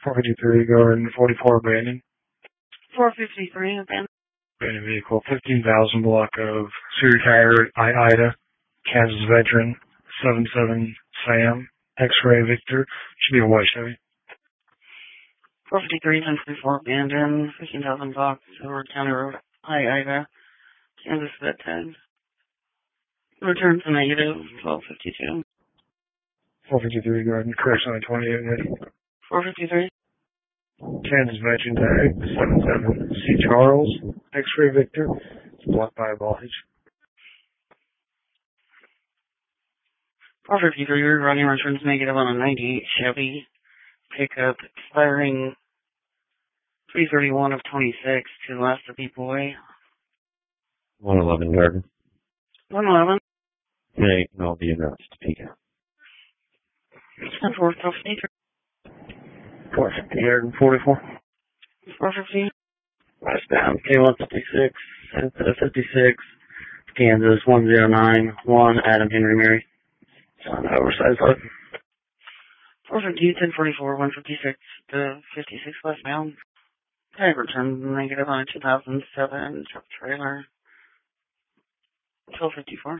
453 Garden 44 abandoned. 453 abandoned. Abandoned vehicle 15,000 block of Siri Tire Ida, Kansas veteran 77 Sam, X-Ray Victor. Should be a white Chevy. 453 1044 abandoned. 15,000 block Silver County Road Ida, Kansas vet tag. Return to negative 1252. 453 Garden, correction on 28 ready. 453. Kansas veteran tag 77 C Charles, X-Ray Victor. It's blocked by a voltage. 453 running returns negative on a 98 Chevy pickup expiring 331 of 26 to last of people away. 111 Garden. 111. Hey, no, the address to Topeka. 453. 450 Garden 44. 450. Westbound K156, 56, Kansas 1091, Adam Henry Mary. It's on oversized load. 450, 1044, 156 to 56 westbound. Tag return negative on a 2007 truck trailer. 1254.